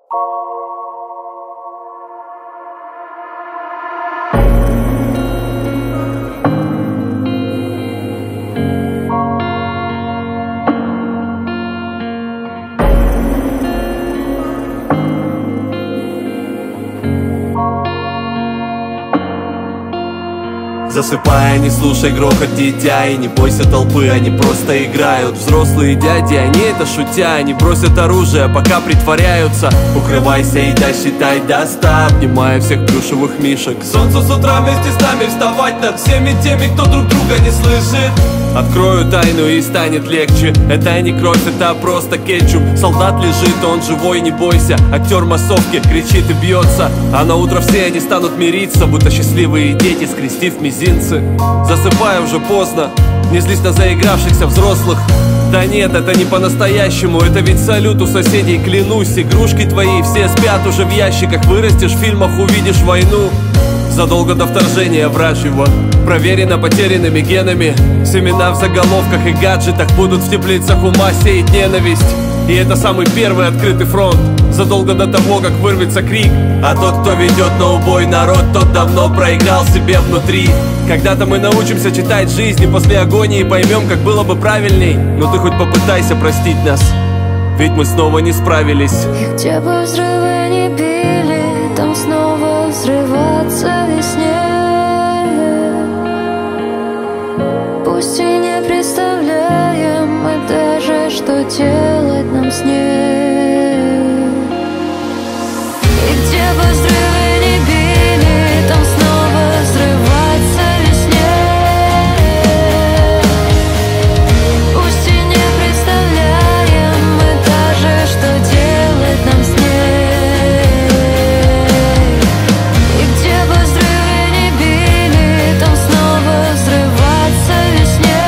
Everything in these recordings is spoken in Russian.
Засыпая, не слушай грохот дитя и не бойся толпы, они просто играют. Взрослые дяди, они это шутя, они бросят оружие, пока притворяются. Укрывайся и досчитай до 100, обнимая всех плюшевых мишек. Солнцу с утра вместе с нами вставать над всеми теми, кто друг друга не слышит. Открою тайну и станет легче. Это не кровь, это просто кетчуп. Солдат лежит, он живой, не бойся. Актер массовки кричит и бьется, а на утро все они станут мириться, будто счастливые дети, скрестив мизинцы. Засыпай, уже поздно, не злись на заигравшихся взрослых. Да нет, это не по-настоящему, это ведь салют у соседей, клянусь. Игрушки твои все спят уже в ящиках. Вырастешь в фильмах, увидишь войну. Задолго до вторжения вражьего проверено потерянными генами. Семена в заголовках и гаджетах будут в теплицах ума сеять ненависть. И это самый первый открытый фронт, задолго до того, как вырвется крик. А тот, кто ведет на убой народ, тот давно проиграл себе внутри. Когда-то мы научимся читать жизнь, и после агонии поймем, как было бы правильней. Но ты хоть попытайся простить нас, ведь мы снова не справились. И где бы взрывы не били, там снова взрываться весне. Пусть и не представляем мы даже, что делать нам с ней. И где бы взрывы не били, там снова взрываться весне. Пусть и не представляем мы даже, что делать нам с ней. И где бы взрывы не били, там снова взрываться весне.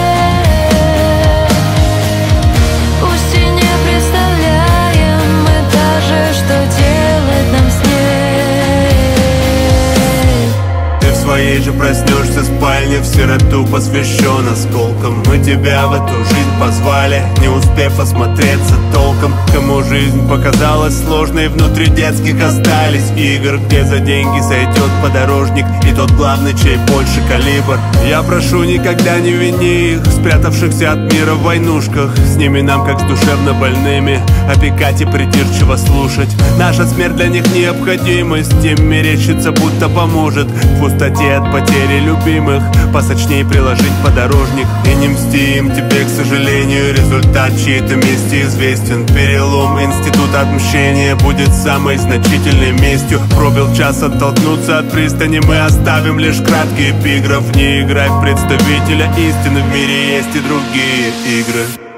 Пусть и не представляем мы даже, что делать нам с ней. Ты в своей же проснешься спальне, в сироту посвящен осколкам. Мы тебя в эту жизнь позвали, не успев осмотреться толком. Кому жизнь показалась сложной, внутри детских остались игр, где за деньги сойдет подорожник и тот главный, чей больше калибр. Я прошу, никогда не вини их, спрятавшихся от мира в войнушках. С ними нам, как с душевно больными, опекать и придирчиво слушать. Наша смерть для них необходимость, им мерещится, будто поможет в пустоте от потери любимых посочней приложить подорожник. И не мсти им, тебе, к сожалению, результат чьей-то мести известен. Перелом института отмщения будет самой значительной местью. Пробил час оттолкнуться от пристани, мы оставим лишь краткий эпиграф. Не играй в представителя истины, в мире есть и другие игры.